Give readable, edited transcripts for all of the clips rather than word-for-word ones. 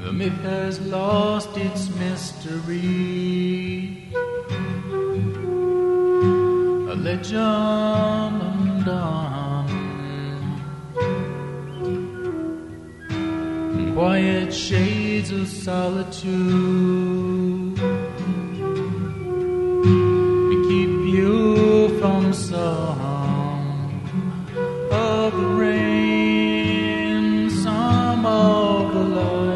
The myth has lost its mystery, a legend undone. Quiet shades of solitude keep you from some of the rain, some of the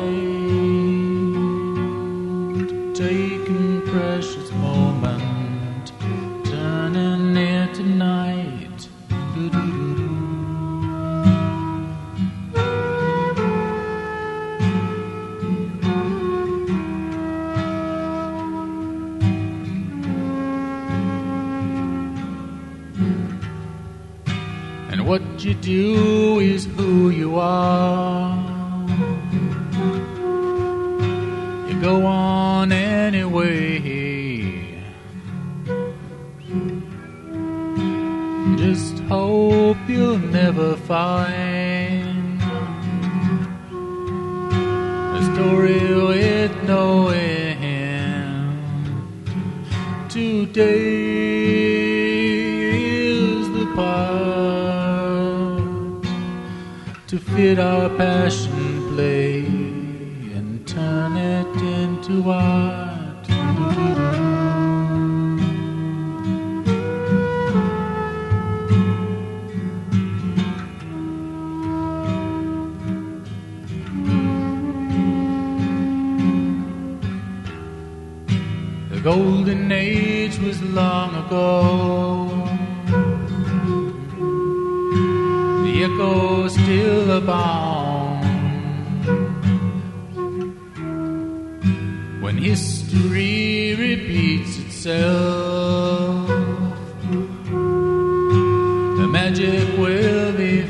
light. Taking precious moment, turning it to night. Do-do-do-do. And what you do is who you are. You go on anyway. Just hope you'll never find a story with no end. Today is the part to fit our passion play and turn it into art. The golden age was long ago. The echo still abound. When history repeats itself, the magic will be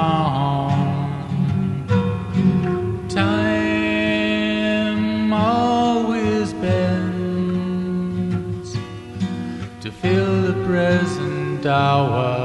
found. Time always bends to fill the present hour